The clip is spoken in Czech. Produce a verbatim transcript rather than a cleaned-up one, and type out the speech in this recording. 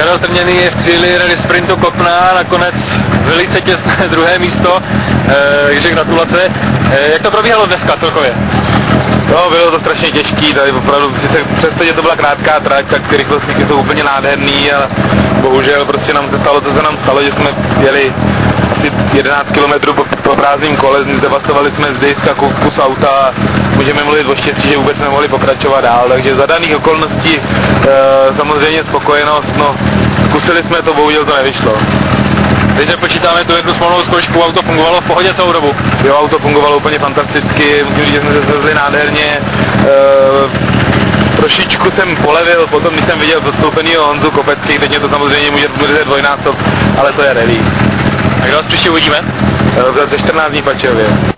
Karel Trněný je v cíli rally sprintu Kopna, nakonec velice těsné druhé místo, takže gratulace. Jak to probíhalo dneska celkově? No, bylo to strašně těžký, tady opravdu, přesto, že to byla krátká trať, tak ty rychlostníky jsou úplně nádherný a bohužel prostě nám se stalo, co se nám stalo, že jsme jeli asi jedenáct kilometrů po, po prázdným kole, zdevastovali jsme z disk a kus auta a můžeme mluvit o štěstí, že vůbec jsme mohli pokračovat dál, takže za daných okolností e, samozřejmě spokojenost, no zkusili jsme to, bohužel to nevyšlo. Teď nepočítáme tu jednu smolnou zkoušku, auto fungovalo v pohodě celou dobu. Jo, auto fungovalo úplně fantasticky, musím říct, že jsme se svezli nádherně. E, trošičku jsem polevil, potom když jsem viděl zastoupenýho Honzu Kopecký, teď mě to samozřejmě může být dvojnásob, ale to je rally. A kdy vás příště uvidíme? E, za čtrnáct dní v Pačehově.